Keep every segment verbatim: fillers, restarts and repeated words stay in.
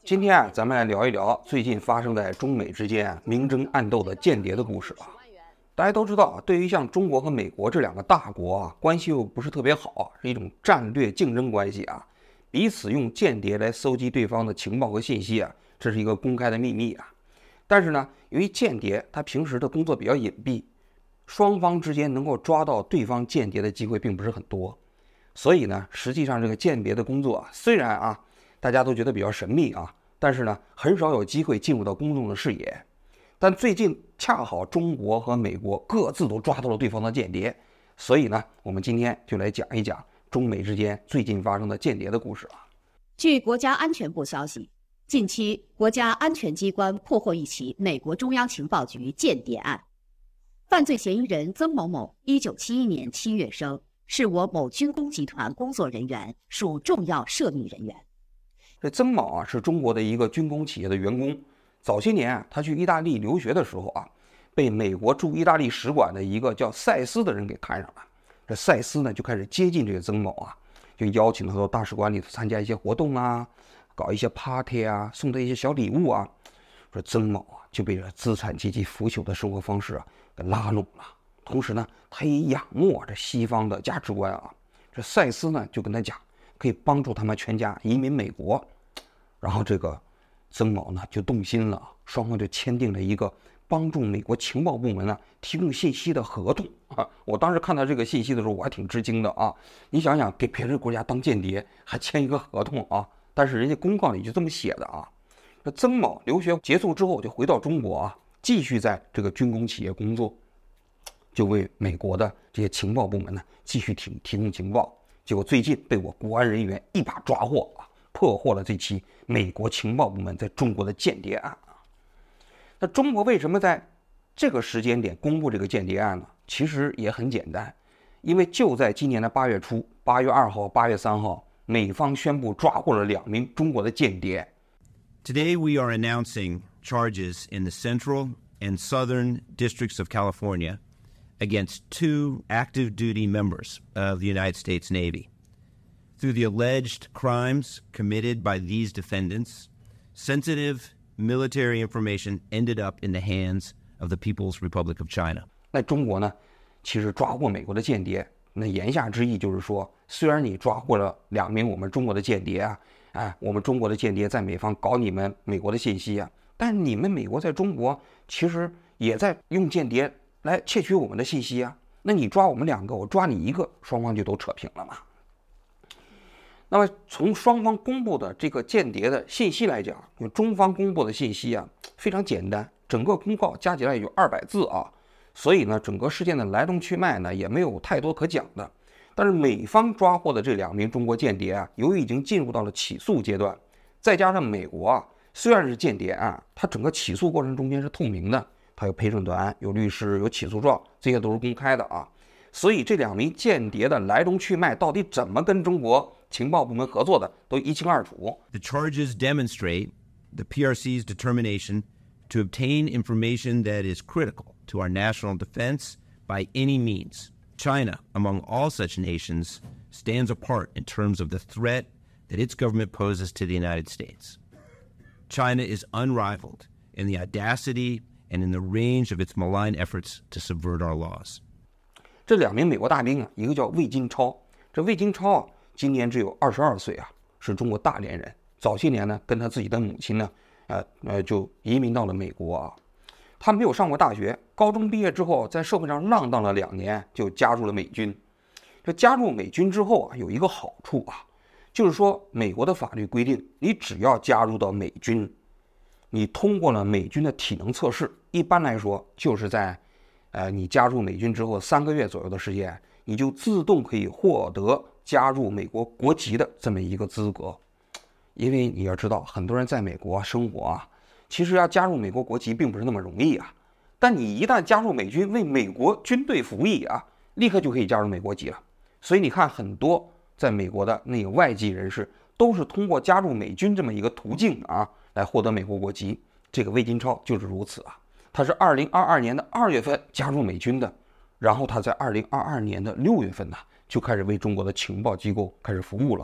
今天啊，咱们来聊一聊最近发生在中美之间啊明争暗斗的间谍的故事啊。大家都知道，对于像中国和美国这两个大国啊，关系又不是特别好，是一种战略竞争关系啊。彼此用间谍来搜集对方的情报和信息啊，这是一个公开的秘密啊。但是呢，由于间谍他平时的工作比较隐蔽，双方之间能够抓到对方间谍的机会并不是很多，所以呢，实际上这个间谍的工作啊，虽然啊大家都觉得比较神秘啊，但是呢，很少有机会进入到公众的视野。但最近恰好中国和美国各自都抓到了对方的间谍，所以呢，我们今天就来讲一讲中美之间最近发生的间谍的故事啊。 据国家安全部消息，近期国家安全机关破获一起美国中央情报局间谍案，犯罪嫌疑人曾某某，一九七一年七月生，是我某军工集团工作人员，属重要涉密人员。 这曾某啊，是中国的一个军工企业的员工。早些年啊，他去意大利留学的时候啊，被美国驻意大利使馆的一个叫赛斯的人给看上了。这赛斯呢，就开始接近这个曾某啊，就邀请他到大使馆里头参加一些活动啊，搞一些 party 啊，送他一些小礼物啊。说曾某啊，就被这资产阶级腐朽的生活方式啊给拉拢了。同时呢，他也仰慕这西方的价值观啊。这赛斯呢，就跟他讲，可以帮助他们全家移民美国。然后这个曾某呢就动心了，双方就签订了一个帮助美国情报部门呢提供信息的合同啊。我当时看到这个信息的时候，我还挺吃惊的啊。你想想，给别的国家当间谍还签一个合同啊？但是人家公告里就这么写的啊。这曾某留学结束之后就回到中国啊，继续在这个军工企业工作，就为美国的这些情报部门呢继续提提供情报。结果最近被我国安人员一把抓获啊，破获了这起美国情报部门在中国的间谍案啊。那中国为什么在这个时间点公布这个间谍案呢？其实也很简单，因为就在今年的八月初，八月二号、八月三号，美方宣布抓获了两名中国的间谍。 Today we are announcing charges in the Central and Southern Districts of California against two active duty members of the United States Navy. Through the alleged crimes committed by these defendants, sensitive military information ended up in the hands of the People's Republic of China. 那中国呢，其实抓获美国的间谍，那言下之意就是说，虽然你抓获了两名我们中国的间谍啊，哎，我们中国的间谍在美方搞你们美国的信息啊，但你们美国在中国其实也在用间谍来窃取我们的信息啊。那你抓我们两个，我抓你一个，双方就都扯平了嘛。那么从双方公布的这个间谍的信息来讲，中方公布的信息啊非常简单，整个公告加起来也就二百字啊，所以呢，整个事件的来龙去脉呢也没有太多可讲的。但是美方抓获的这两名中国间谍啊，由于已经进入到了起诉阶段，再加上美国啊虽然是间谍案，它整个起诉过程中间是透明的，它有陪审团、有律师、有起诉状，这些都是公开的啊。所以这两名间谍的来龙去脉到底怎么跟中国情报部门合作的，都一清二楚。 The charges demonstrate the P R C's determination to obtain information that is critical to our national defense by any means. China, among all such nations, stands apart in terms of the threat that its government poses to the United States. China is unrivaled in the audacity and in the range of its malign efforts to subvert our laws. 这两名美国大兵啊，一个叫魏金超，这魏金超啊，今年只有二十二岁啊，是中国大连人。早些年呢，跟他自己的母亲呢，呃呃，就移民到了美国啊。他没有上过大学，高中毕业之后，在社会上浪荡了两年，就加入了美军。这加入美军之后啊，有一个好处啊，就是说美国的法律规定，你只要加入到美军，你通过了美军的体能测试，一般来说就是在呃，你加入美军之后三个月左右的时间，你就自动可以获得加入美国国籍的这么一个资格。因为你要知道，很多人在美国生活啊，其实要加入美国国籍并不是那么容易啊。但你一旦加入美军，为美国军队服役啊，立刻就可以加入美国籍了。所以你看，很多在美国的那个外籍人士，都是通过加入美军这么一个途径啊，来获得美国国籍。这个魏金超就是如此啊。他是二零二二年的二月份加入美军的，然后他在二零二二年的六月份呢，就开始为中国的情报机构开始服务了。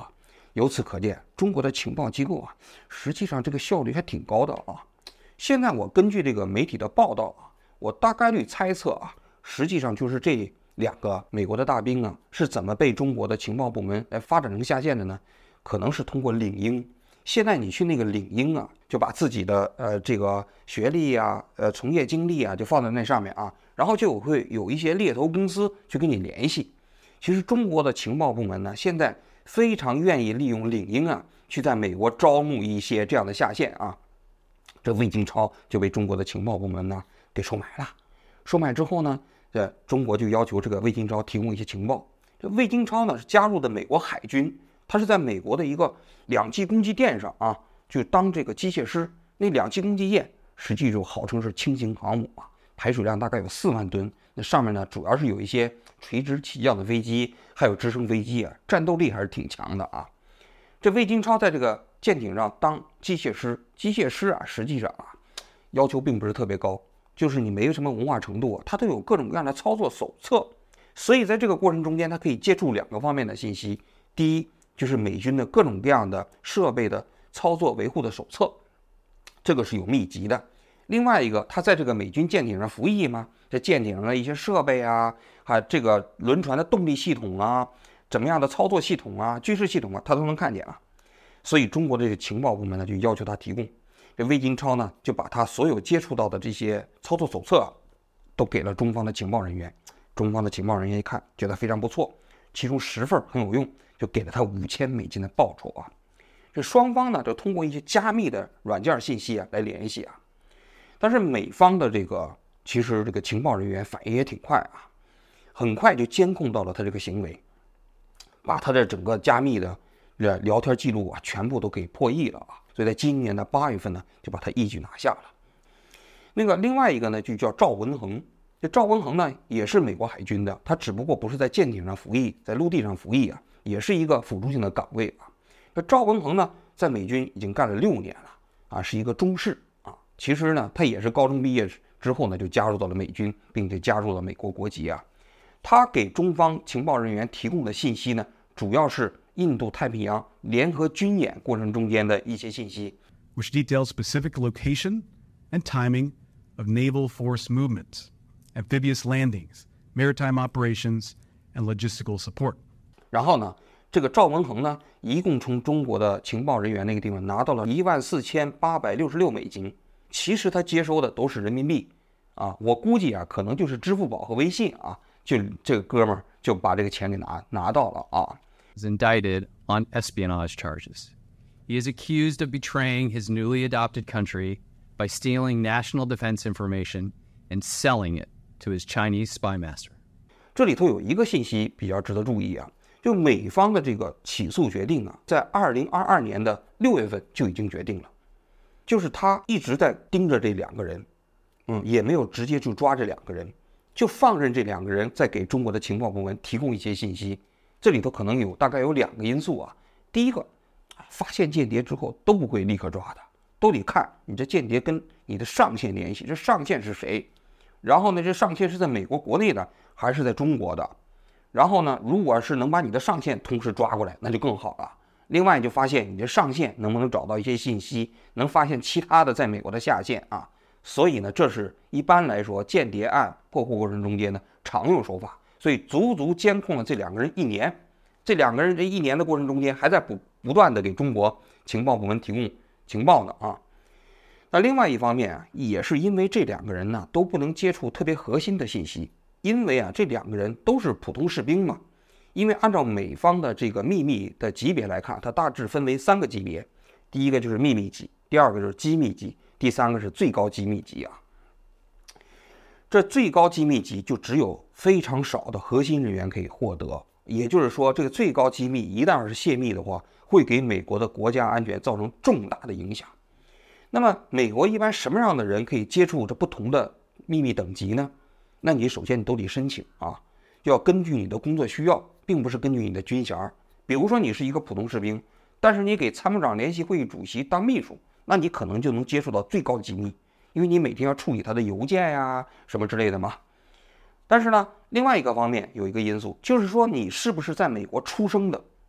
由此可见，中国的情报机构啊，实际上这个效率还挺高的啊。现在我根据这个媒体的报道啊，我大概率猜测啊，实际上就是这两个美国的大兵啊，是怎么被中国的情报部门来发展成下线的呢？可能是通过领英。现在你去那个领英啊，就把自己的呃这个学历啊、呃从业经历啊，就放在那上面啊，然后就会有一些猎头公司去跟你联系。其实中国的情报部门呢，现在非常愿意利用领英啊，去在美国招募一些这样的下线啊。这魏京超就被中国的情报部门呢给收买了。收买之后呢，这中国就要求这个魏京超提供一些情报。这魏京超呢是加入的美国海军，他是在美国的一个两栖攻击舰上啊，就当这个机械师。那两栖攻击舰实际就号称是轻型航母啊，排水量大概有四万吨。那上面呢主要是有一些垂直起降的飞机，还有直升飞机啊，战斗力还是挺强的啊。这魏京超在这个舰艇上当机械师，机械师啊，实际上啊，要求并不是特别高，就是你没有什么文化程度啊，他都有各种各样的操作手册。所以在这个过程中间，他可以接触两个方面的信息。第一，就是美军的各种各样的设备的操作维护的手册，这个是有秘籍的。另外一个，他在这个美军舰艇上服役嘛，这舰艇上的一些设备啊，还有这个轮船的动力系统啊，怎么样的操作系统啊、军事系统啊，他都能看见啊。所以中国的这个情报部门呢，就要求他提供。这魏京超呢，就把他所有接触到的这些操作手册啊，都给了中方的情报人员。中方的情报人员一看，觉得非常不错，其中十份很有用，就给了他五千美金的报酬啊。这双方呢，就通过一些加密的软件信息啊来联系啊。但是美方的这个其实这个情报人员反应也挺快啊，很快就监控到了他这个行为，把他的整个加密的聊天记录啊全部都给破译了啊。所以在今年的八月份呢，就把他一举拿下了。那个另外一个呢，就叫赵文恒。这赵文恒呢，也是美国海军的，他只不过不是在舰艇上服役，在陆地上服役啊，也是一个辅助性的岗位啊。这赵文恒呢，在美军已经干了六年了啊，是一个中士啊。其实呢，他也是高中毕业之后呢，就加入到了美军，并且加入了美国国籍啊。他给中方情报人员提供的信息呢，主要是印度太平洋联合军演过程中间的一些信息 ，which details specific location and timing of naval force movements, amphibious landings, maritime operations, and logistical support. 然后呢，这个赵文恒呢，一共从中国的情报人员那个地方拿到了一万四千八百六十六美金。其实他接收的都是人民币啊，我估计啊，可能就是支付宝和微信啊，就这个哥们儿就把这个钱给拿拿到了啊。 Is indicted on espionage charges. He is accused of betraying his newly adopted country by stealing national defense information and selling it to his Chinese spy master. 这里头有一个信息比较值得注意啊，就美方的这个起诉决定啊，在二零二二年的六月份就已经决定了，就是他一直在盯着这两个人，嗯，也没有直接就抓这两个人，就放任这两个人在给中国的情报部门提供一些信息。这里头可能有大概有两个因素啊。第一个，发现间谍之后都不会立刻抓的，都得看你这间谍跟你的上线联系，这上线是谁，然后呢，这上线是在美国国内的还是在中国的，然后呢，如果是能把你的上线同时抓过来，那就更好了。另外就发现你这上线能不能找到一些信息，能发现其他的在美国的下线啊。所以呢，这是一般来说间谍案破获过程中间的常用手法。所以足足监控了这两个人一年，这两个人这一年的过程中间还在不不断的给中国情报部门提供情报呢啊。那另外一方面啊，也是因为这两个人呢都不能接触特别核心的信息，因为啊这两个人都是普通士兵嘛。因为按照美方的这个秘密的级别来看，它大致分为三个级别，第一个就是秘密级，第二个就是机密级，第三个是最高机密级啊。这最高机密级就只有非常少的核心人员可以获得，也就是说，这个最高机密一旦是泄密的话，会给美国的国家安全造成重大的影响。那么，美国一般什么样的人可以接触这不同的秘密等级呢？那你首先你都得申请啊，要根据你的工作需要，并不是根据你的军衔。比如说你是一个普通士兵，但是你给参谋长联席会议主席当秘书，那你可能就能接触到最高机密。因为你每天要处理他的邮件呀什么之类的嘛。但是呢，另外一个方面有一个因素，就是说你是不是在美国出生的，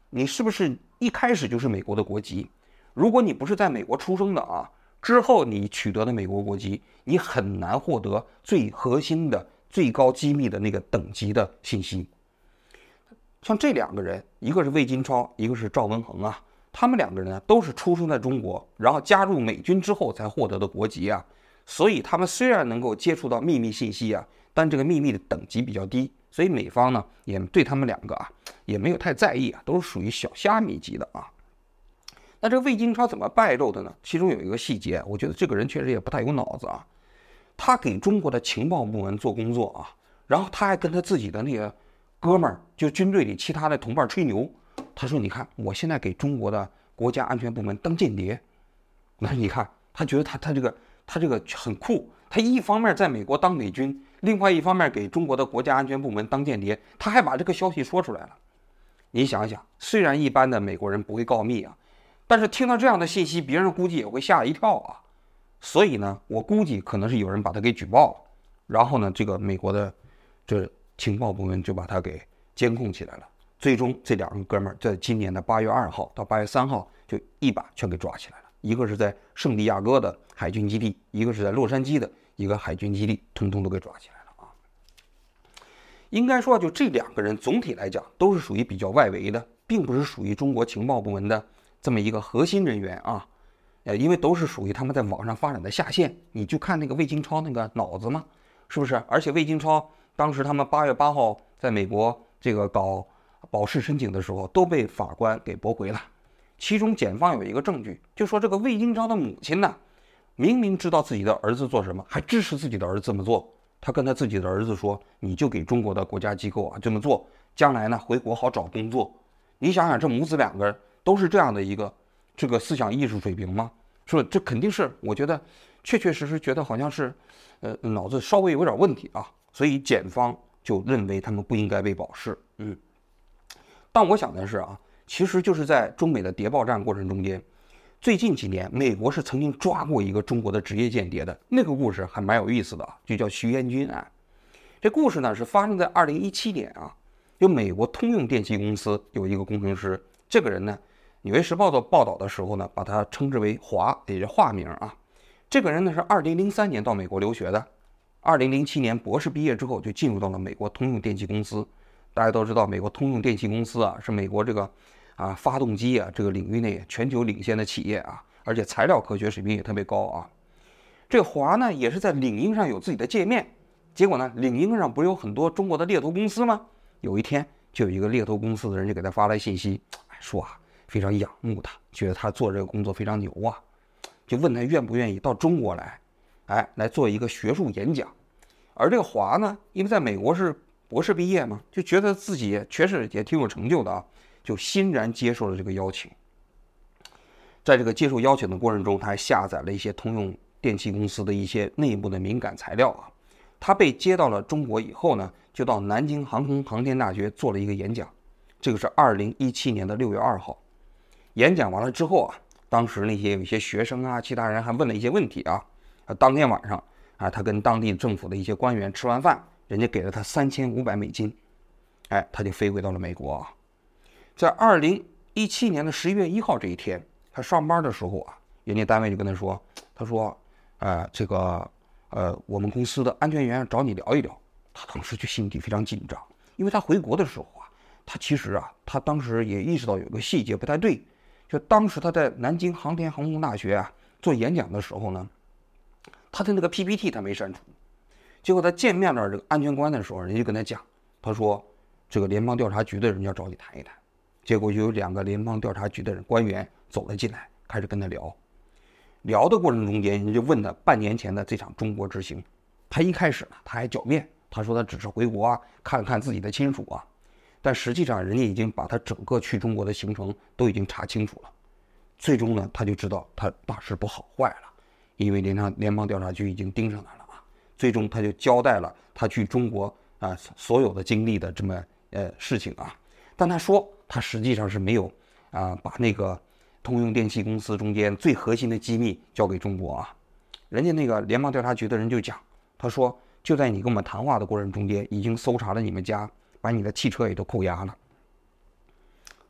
你是不是一开始就是美国的国籍？如果你不是在美国出生的啊，之后你取得的美国国籍，你很难获得最核心的、最高机密的那个等级的信息。像这两个人，一个是魏金超，一个是赵文恒啊，他们两个人呢都是出生在中国，然后加入美军之后才获得的国籍啊。所以他们虽然能够接触到秘密信息啊，但这个秘密的等级比较低，所以美方呢也对他们两个啊也没有太在意啊，都是属于小虾米级的啊。那这个魏金超怎么败露的呢？其中有一个细节，我觉得这个人确实也不太有脑子啊。他给中国的情报部门做工作啊，然后他还跟他自己的那个哥们儿，就军队里其他的同伴吹牛。他说：“你看，我现在给中国的国家安全部门当间谍。”那你看，他觉得他他这个他这个很酷。他一方面在美国当美军，另外一方面给中国的国家安全部门当间谍，他还把这个消息说出来了。你想想，虽然一般的美国人不会告密啊，但是听到这样的信息，别人估计也会吓一跳啊。所以呢，我估计可能是有人把他给举报了，然后呢，这个美国的这情报部门就把他给监控起来了。最终，这两个哥们儿在今年的八月二号到八月三号就一把全给抓起来了。一个是在圣地亚哥的海军基地，一个是在洛杉矶的一个海军基地，通通都给抓起来了啊。应该说，就这两个人总体来讲都是属于比较外围的，并不是属于中国情报部门的这么一个核心人员啊。呃，因为都是属于他们在网上发展的下线。你就看那个魏金超那个脑子嘛，是不是？而且魏金超当时他们八月八号在美国这个搞保释申请的时候，都被法官给驳回了。其中检方有一个证据，就说这个魏金超的母亲呢，明明知道自己的儿子做什么，还支持自己的儿子这么做。他跟他自己的儿子说：“你就给中国的国家机构啊这么做，将来呢回国好找工作。”你想想，这母子两个人都是这样的一个这个思想艺术水平吗？是吧？这肯定是，我觉得确确实实觉得好像是，呃，脑子稍微有点问题啊。所以检方就认为他们不应该被保释。嗯，但我想的是啊，其实就是在中美的谍报战过程中间，最近几年美国是曾经抓过一个中国的职业间谍的，那个故事还蛮有意思的啊，就叫徐延军案。这故事呢是发生在二零一七年啊，有美国通用电气公司有一个工程师，这个人呢，《纽约时报》做报道的时候呢，把他称之为华，也是化名啊。这个人呢是二零零三年到美国留学的，二零零七年博士毕业之后就进入到了美国通用电气公司。大家都知道，美国通用电气公司啊是美国这个啊发动机啊这个领域内全球领先的企业啊，而且材料科学水平也特别高啊。这个华呢也是在领英上有自己的界面，结果呢领英上不是有很多中国的猎头公司吗？有一天就有一个猎头公司的人就给他发来信息，说啊非常仰慕他，觉得他做这个工作非常牛啊，就问他愿不愿意到中国来，哎来做一个学术演讲。而这个华呢，因为在美国是博士毕业嘛，就觉得自己确实也挺有成就的啊，就欣然接受了这个邀请。在这个接受邀请的过程中，他还下载了一些通用电气公司的一些内部的敏感材料啊。他被接到了中国以后呢，就到南京航空航天大学做了一个演讲，这个是二零一七年的六月二号。演讲完了之后啊，当时那些有一些学生啊，其他人还问了一些问题啊。当天晚上啊，他跟当地政府的一些官员吃完饭，人家给了他三千五百美金，哎，他就飞回到了美国啊。在二零一七年的十一月一号这一天，他上班的时候啊，人家单位就跟他说，他说，呃，这个，呃，我们公司的安全员找你聊一聊。他当时就心里非常紧张，因为他回国的时候啊，他其实啊，他当时也意识到有个细节不太对，就当时他在南京航天航空大学啊做演讲的时候呢，他的那个 P P T 他没删除。结果他见面了这个安全官的时候，人家就跟他讲，他说这个联邦调查局的人要找你谈一谈。结果就有两个联邦调查局的人官员走了进来，开始跟他聊。聊的过程中间，人家就问他半年前的这场中国之行。他一开始呢，他还狡辩，他说他只是回国啊，看看自己的亲属啊。但实际上，人家已经把他整个去中国的行程都已经查清楚了。最终呢，他就知道他大事不好，坏了，因为联邦联邦调查局已经盯上他了。最终他就交代了他去中国啊所有的经历的这么呃事情啊，但他说他实际上是没有啊把那个通用电气公司中间最核心的机密交给中国啊。人家那个联邦调查局的人就讲，他说就在你跟我们谈话的过程中间，已经搜查了你们家，把你的汽车也都扣押了。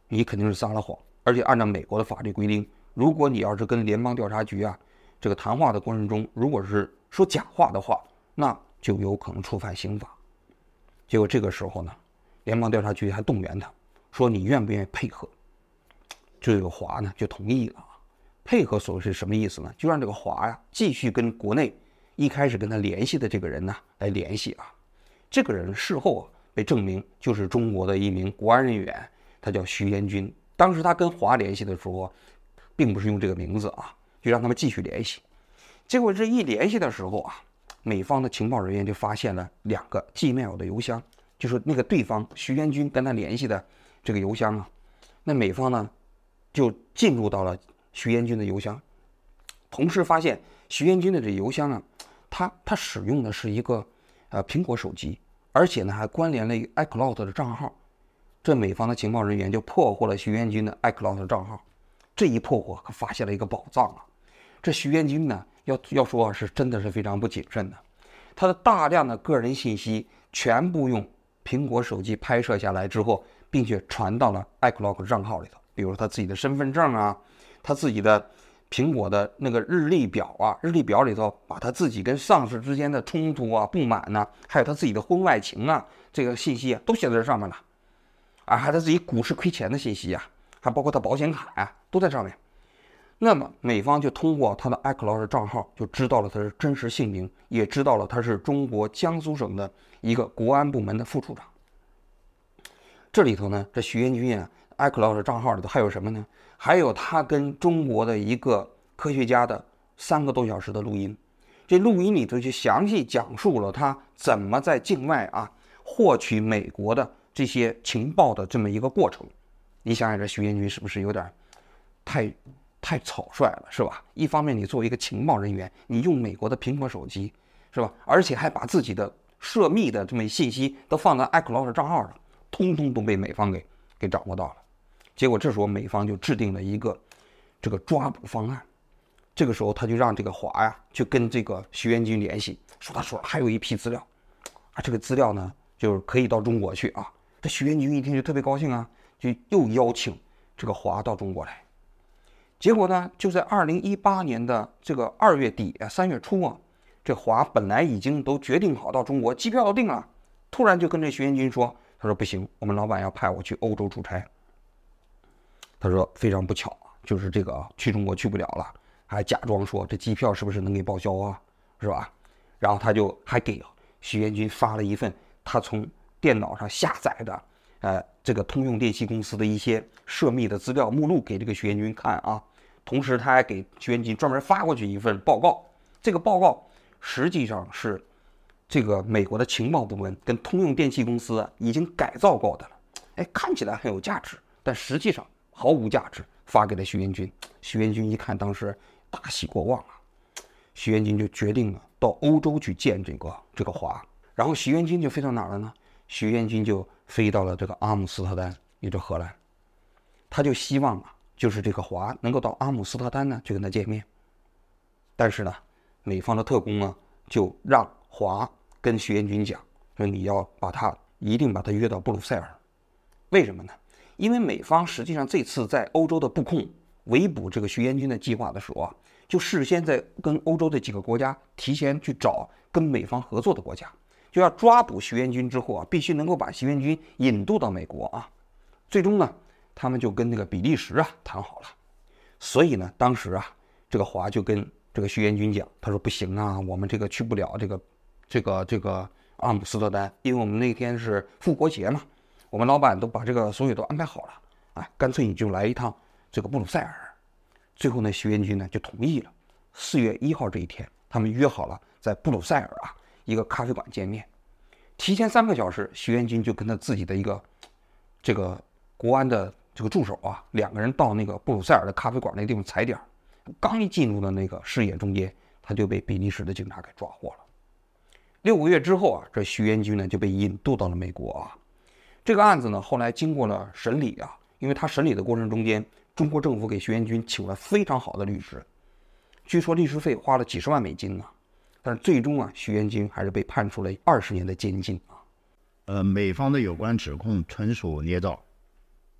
你肯定是撒了谎，而且按照美国的法律规定，如果你要是跟联邦调查局啊这个谈话的过程中，如果是说假话的话，那就有可能触犯刑法。结果这个时候呢，联邦调查局还动员他，说你愿不愿意配合？这个华呢就同意了。配合所谓是什么意思呢？就让这个华呀继续跟国内一开始跟他联系的这个人呢来联系啊。这个人事后啊被证明就是中国的一名国安人员，他叫徐延军。当时他跟华联系的时候，并不是用这个名字啊，就让他们继续联系。结果这一联系的时候啊，美方的情报人员就发现了两个 Gmail 的邮箱，就是那个对方徐延军跟他联系的这个邮箱啊。那美方呢就进入到了徐延军的邮箱，同时发现徐延军的这邮箱啊，他他使用的是一个呃苹果手机，而且呢还关联了一个 iCloud 的账号。这美方的情报人员就破获了徐延军的 iCloud 的账号。这一破获可发现了一个宝藏啊！这徐延军呢，要要说是真的是非常不谨慎的，他的大量的个人信息全部用苹果手机拍摄下来之后，并且传到了 iCloud 账号里头，比如他自己的身份证啊，他自己的苹果的那个日历表啊，日历表里头把他自己跟上司之间的冲突啊、不满呐、啊，还有他自己的婚外情啊，这个信息啊，都写在这上面了。啊，还有他自己股市亏钱的信息啊，还包括他保险卡啊，都在上面。那么美方就通过他的 iCloud 账号就知道了他的真实姓名，也知道了他是中国江苏省的一个国安部门的副处长。这里头呢，这徐延军啊 iCloud 账号里头还有什么呢？还有他跟中国的一个科学家的三个多小时的录音。这录音里头就详细讲述了他怎么在境外啊获取美国的这些情报的这么一个过程。你想想，这徐延军是不是有点太太草率了，是吧？一方面你作为一个情报人员，你用美国的苹果手机，是吧？而且还把自己的涉密的这么信息都放在 iCloud 账号上，通通都被美方给给掌握到了。结果这时候美方就制定了一个这个抓捕方案。这个时候他就让这个华呀去跟这个徐延军联系，说他说还有一批资料啊，这个资料呢就是可以到中国去啊。这徐延军一听就特别高兴啊，就又邀请这个华到中国来。结果呢，就在二零一八年的这个二月底啊，三月初啊，这华本来已经都决定好到中国，机票都定了，突然就跟这徐延军说，他说不行，我们老板要派我去欧洲出差。他说非常不巧，就是这个去中国去不了了，还假装说这机票是不是能给报销啊，是吧？然后他就还给徐延军发了一份他从电脑上下载的呃，这个通用电气公司的一些涉密的资料目录给这个徐延军看啊，同时他还给徐延军专门发过去一份报告。这个报告实际上是这个美国的情报部门跟通用电气公司、啊、已经改造过的了，哎，看起来很有价值，但实际上毫无价值，发给了徐延军。徐延军一看，当时大喜过望啊，徐延军就决定了到欧洲去见这个这个华。然后徐延军就飞到哪儿了呢？徐延军就飞到了这个阿姆斯特丹，也就是荷兰。他就希望啊，就是这个华能够到阿姆斯特丹呢去跟他见面。但是呢，美方的特工呢就让华跟徐延军讲说，你要把他一定把他约到布鲁塞尔。为什么呢？因为美方实际上这次在欧洲的布控围捕这个徐延军的计划的时候啊，就事先在跟欧洲的几个国家提前去找跟美方合作的国家，就要抓捕徐延军之后啊，必须能够把徐延军引渡到美国啊。最终呢，他们就跟那个比利时啊谈好了。所以呢，当时啊，这个华就跟这个徐延军讲，他说不行啊，我们这个去不了这个这个这个阿姆斯特丹，因为我们那天是复活节嘛，我们老板都把这个所有都安排好了，哎，干脆你就来一趟这个布鲁塞尔。最后呢，徐延军呢就同意了。四月一号这一天，他们约好了在布鲁塞尔啊一个咖啡馆见面。提前三个小时，徐延军就跟他自己的一个这个国安的这个助手啊，两个人到那个布鲁塞尔的咖啡馆那个地方踩点。刚一进入了那个视野中间，他就被比利时的警察给抓获了。六个月之后啊，这徐延军呢就被引渡到了美国啊。这个案子呢，后来经过了审理啊，因为他审理的过程中间，中国政府给徐延军请了非常好的律师，据说律师费花了几十万美金呢、啊。但是最终啊，徐延军还是被判处了二十年的监禁啊。 呃，美方的有关指控纯属捏造。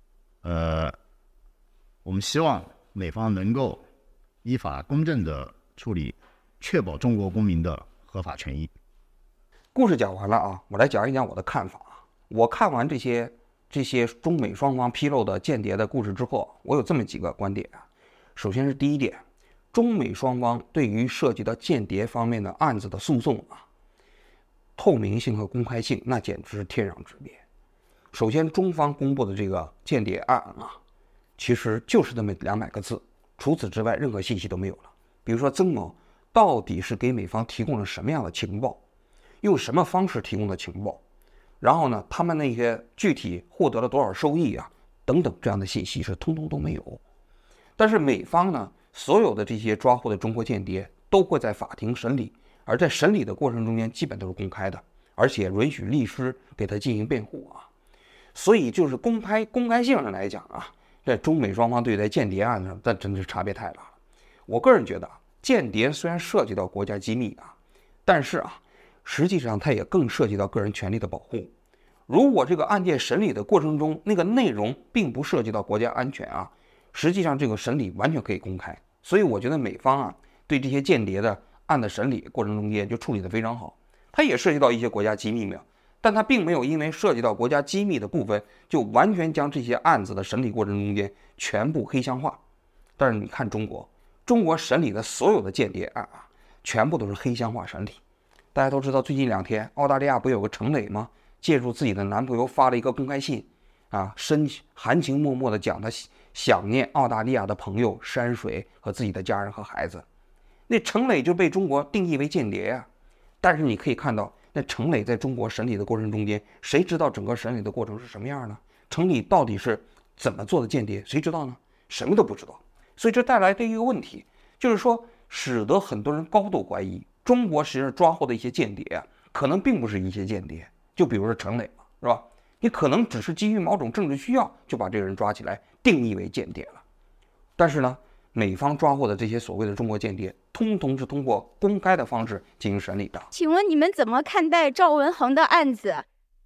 呃，我们希望美方能够依法公正的处理，确保中国公民的合法权益。 故事讲完了啊，我来讲一讲我的看法。我看完这些这些中美双方披露的间谍的故事之后，我有这么几个观点啊。首先是第一点，中美双方对于涉及到间谍方面的案子的诉讼啊，透明性和公开性那简直是天壤之别。首先，中方公布的这个间谍案啊，其实就是这么两百个字，除此之外任何信息都没有了。比如说曾某到底是给美方提供了什么样的情报，用什么方式提供的情报，然后呢，他们那些具体获得了多少收益啊，等等这样的信息是通通都没有。但是美方呢，所有的这些抓获的中国间谍都会在法庭审理，而在审理的过程中间基本都是公开的，而且允许律师给他进行辩护啊。所以就是公开公开性上来讲啊，在中美双方对待间谍案上，那真是差别太大了。我个人觉得，间谍虽然涉及到国家机密啊，但是啊，实际上它也更涉及到个人权利的保护。如果这个案件审理的过程中，那个内容并不涉及到国家安全啊，实际上这个审理完全可以公开。所以我觉得美方啊，对这些间谍的案的审理过程中间就处理得非常好。它也涉及到一些国家机密没有，但它并没有因为涉及到国家机密的部分，就完全将这些案子的审理过程中间全部黑箱化。但是你看中国，中国审理的所有的间谍案啊，全部都是黑箱化审理。大家都知道，最近两天澳大利亚不有个程磊吗？借助自己的男朋友发了一个公开信啊，深含情脉脉地讲他想念澳大利亚的朋友山水和自己的家人和孩子。那程磊就被中国定义为间谍啊。但是你可以看到，那程磊在中国审理的过程中间，谁知道整个审理的过程是什么样呢？程磊到底是怎么做的间谍，谁知道呢？什么都不知道。所以这带来的一个问题就是说，使得很多人高度怀疑中国实际上抓获的一些间谍啊，可能并不是一些间谍。就比如说程磊嘛，是吧？你可能只是基于某种政治需要，就把这个人抓起来定义为间谍了。但是呢，美方抓获的这些所谓的中国间谍，通通是通过公开的方式进行审理的。 请问你们怎么看待赵文恒的案子？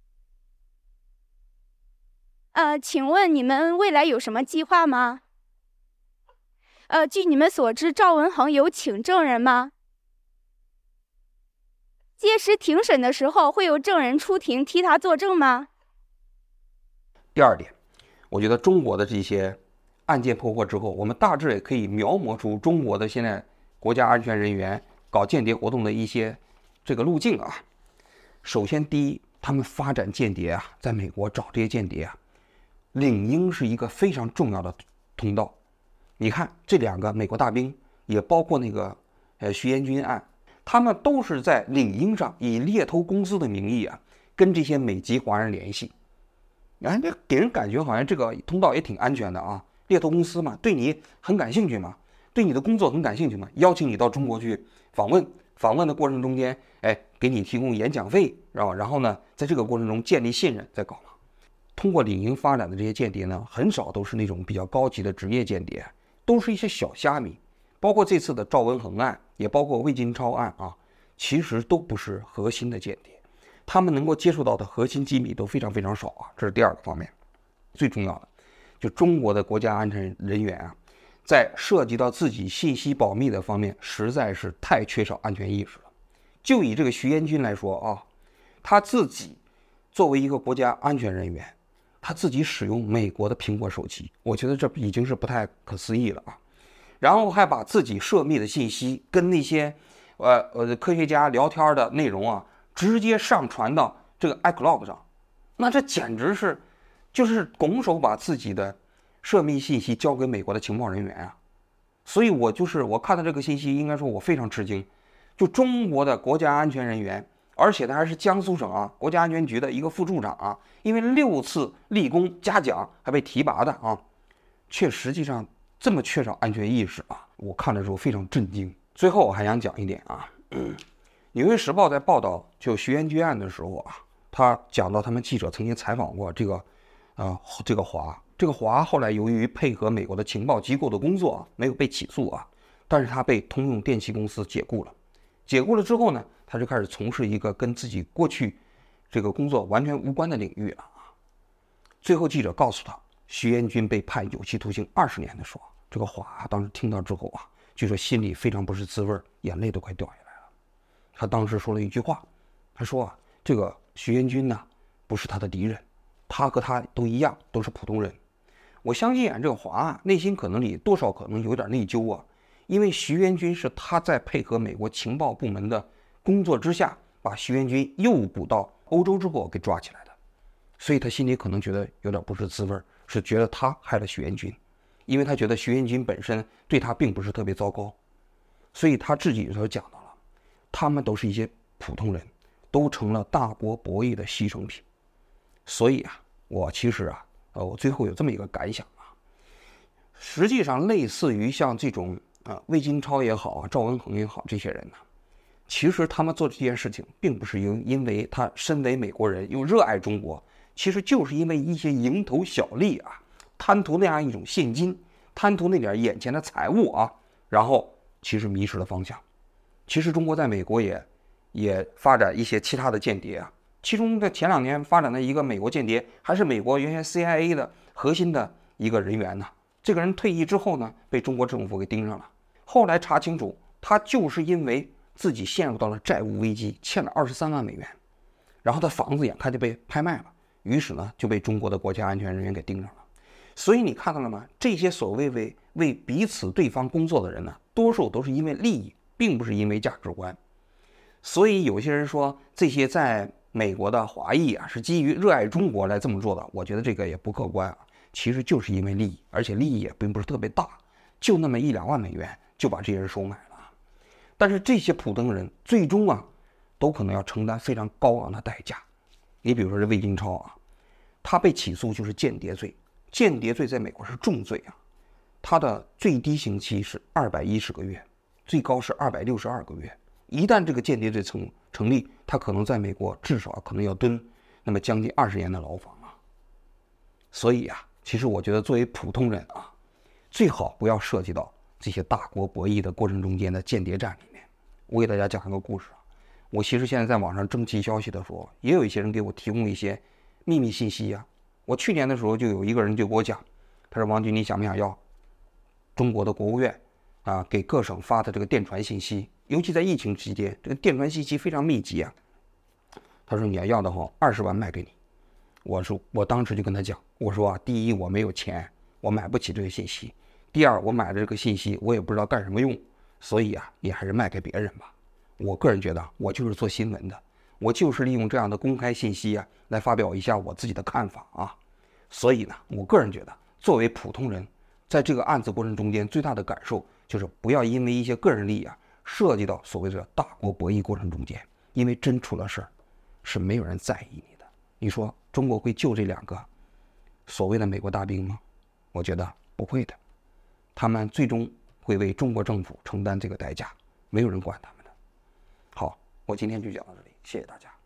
呃，请问你们未来有什么计划吗？呃，据你们所知，赵文恒有请证人吗？届时庭审的时候会有证人出庭替他作证吗？ 第二点，我觉得中国的这些案件破获之后，我们大致也可以描摹出中国的现在国家安全人员搞间谍活动的一些这个路径啊。首先，第一，他们发展间谍啊，在美国找这些间谍啊，领英是一个非常重要的通道。你看这两个美国大兵，也包括那个呃徐延军案，他们都是在领英上以猎头公司的名义啊，跟这些美籍华人联系。哎，这给人感觉好像这个通道也挺安全的啊。猎头公司嘛，对你很感兴趣嘛，对你的工作很感兴趣嘛，邀请你到中国去访问，访问的过程中间，哎，给你提供演讲费，然后然后呢，在这个过程中建立信任，再搞嘛。通过领英发展的这些间谍呢，很少都是那种比较高级的职业间谍，都是一些小虾米。包括这次的赵文恒案，也包括魏金超案啊，其实都不是核心的间谍，他们能够接触到的核心机密都非常非常少啊。这是第二个方面。最重要的，就中国的国家安全人员啊，在涉及到自己信息保密的方面，实在是太缺少安全意识了。就以这个徐延军来说啊，他自己作为一个国家安全人员，他自己使用美国的苹果手机，我觉得这已经是不太可思议了啊。然后还把自己涉密的信息跟那些呃呃科学家聊天的内容啊，直接上传到这个 iCloud 上，那这简直是就是拱手把自己的涉密信息交给美国的情报人员啊。所以我就是我看到这个信息，应该说我非常吃惊，就中国的国家安全人员，而且他还是江苏省啊国家安全局的一个副处长啊，因为六次立功嘉奖还被提拔的啊，却实际上这么缺少安全意识啊！我看的时候非常震惊。最后我还想讲一点啊，嗯，纽约时报在报道就徐延军案的时候啊，他讲到他们记者曾经采访过这个，呃，这个华，这个华后来由于配合美国的情报机构的工作啊，没有被起诉啊，但是他被通用电气公司解雇了。解雇了之后呢，他就开始从事一个跟自己过去这个工作完全无关的领域了啊。最后记者告诉他， 徐延军被判有期徒刑二十年的时候，这个华当时听到之后啊，据说心里非常不是滋味，眼泪都快掉下来了。他当时说了一句话，他说啊，这个徐延军呢不是他的敌人，他和他都一样，都是普通人。我相信啊，这个华啊内心可能里多少可能有点内疚啊，因为徐延军是他在配合美国情报部门的工作之下，把徐延军诱捕到欧洲之后给抓起来的，所以他心里可能觉得有点不是滋味，是觉得他害了徐延军，因为他觉得徐延军本身对他并不是特别糟糕，所以他自己就讲到了，他们都是一些普通人，都成了大国博弈的牺牲品。所以啊，我其实啊，呃，我最后有这么一个感想啊，实际上类似于像这种啊魏金超也好啊，赵文恒也好，这些人呢，其实他们做这件事情，并不是因因为他身为美国人又热爱中国，其实就是因为一些蝇头小利啊，贪图那样一种现金，贪图那点眼前的财物啊，然后其实迷失了方向。其实中国在美国也也发展一些其他的间谍啊，其中的前两年发展的一个美国间谍，还是美国原先 C I A 的核心的一个人员呢。这个人退役之后呢，被中国政府给盯上了。后来查清楚，他就是因为自己陷入到了债务危机，欠了二十三万美元，然后他房子眼看就被拍卖了，于是呢就被中国的国家安全人员给盯上了。所以你看到了吗？这些所谓为为彼此对方工作的人呢，多数都是因为利益，并不是因为价值观。所以有些人说这些在美国的华裔啊是基于热爱中国来这么做的，我觉得这个也不客观啊。其实就是因为利益，而且利益也并不是特别大，就那么一两万美元就把这些人收买了。但是这些普通人最终啊，都可能要承担非常高昂的代价。你比如说这魏金超啊，他被起诉就是间谍罪，间谍罪在美国是重罪啊，他的最低刑期是二百一十个月，最高是二百六十二个月。一旦这个间谍罪成成立，他可能在美国至少可能要蹲那么将近二十年的牢房啊。所以啊，其实我觉得作为普通人啊，最好不要涉及到这些大国博弈的过程中间的间谍战里面。我给大家讲一个故事啊，我其实现在在网上征集消息的时候，也有一些人给我提供一些秘密信息啊。我去年的时候就有一个人就给我讲，他说王军你想不想要中国的国务院啊给各省发的这个电传信息，尤其在疫情期间，这个电传信息非常密集啊。他说你要要的话，二十万卖给你。我说我当时就跟他讲，我说啊，第一我没有钱，我买不起这个信息；第二我买的这个信息我也不知道干什么用，所以啊，你还是卖给别人吧。我个人觉得我就是做新闻的，我就是利用这样的公开信息啊，来发表一下我自己的看法啊。所以呢，我个人觉得，作为普通人，在这个案子过程中间，最大的感受就是不要因为一些个人利益啊，涉及到所谓的大国博弈过程中间，因为真出了事儿，是没有人在意你的。你说中国会救这两个所谓的美国大兵吗？我觉得不会的，他们最终会为中国政府承担这个代价，没有人管他们的。好，我今天就讲到这里，谢谢大家。